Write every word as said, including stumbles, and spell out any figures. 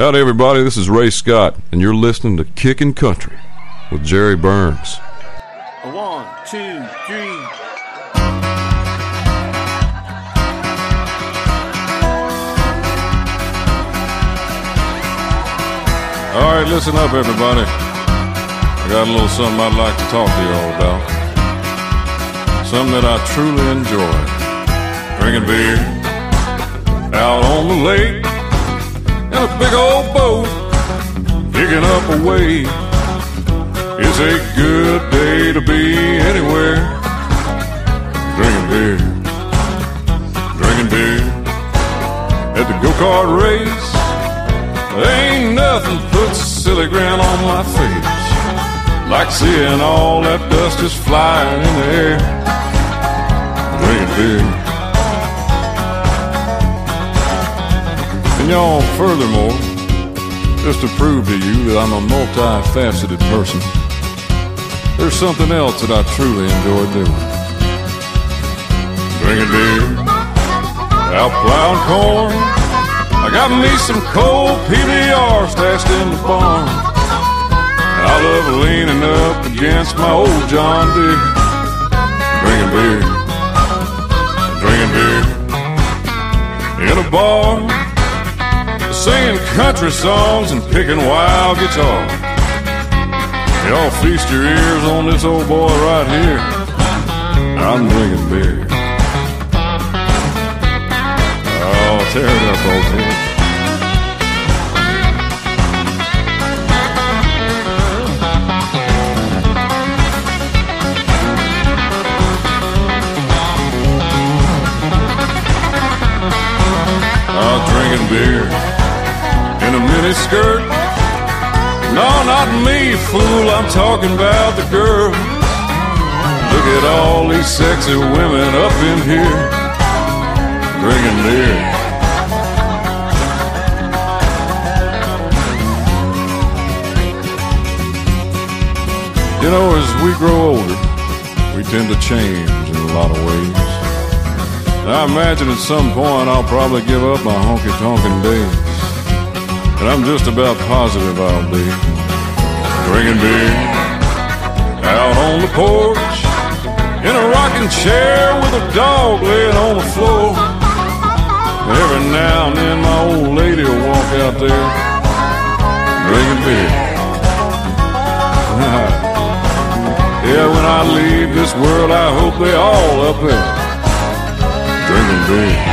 Howdy, everybody. This is Ray Scott, and you're listening to Kickin' Country with Jerry Burns. One, two, three. All right, listen up, everybody. I got a little something I'd like to talk to you all about. Something that I truly enjoy. Drinking beer out on the lake in a big old boat, picking up a wave. It's a good day to be anywhere. Drinking beer, drinking beer at the go-kart race. There ain't nothing puts a silly grin on my face like seeing all that dust just flying in the air. Drinking beer. And y'all, furthermore, just to prove to you that I'm a multifaceted person, there's something else that I truly enjoy doing. Drinking beer, out plowing corn. I got me some cold P B R stashed in the barn. I love leaning up against my old John Deere. Drinking beer, drinking beer in a bar, singing country songs and picking wild guitar. Y'all feast your ears on this old boy right here. I'm drinking beer. Oh, tear it up, old head. I'm drinking beer in a mini skirt. No, not me, fool, I'm talking about the girl. Look at all these sexy women up in here, drinking beer. You know, as we grow older, we tend to change in a lot of ways. And I imagine at some point I'll probably give up my honky-tonkin' days. And I'm just about positive I'll be drinking beer out on the porch in a rocking chair with a dog laying on the floor. Every now and then my old lady will walk out there drinking beer. Yeah, when I leave this world, I hope they all up there drinking beer.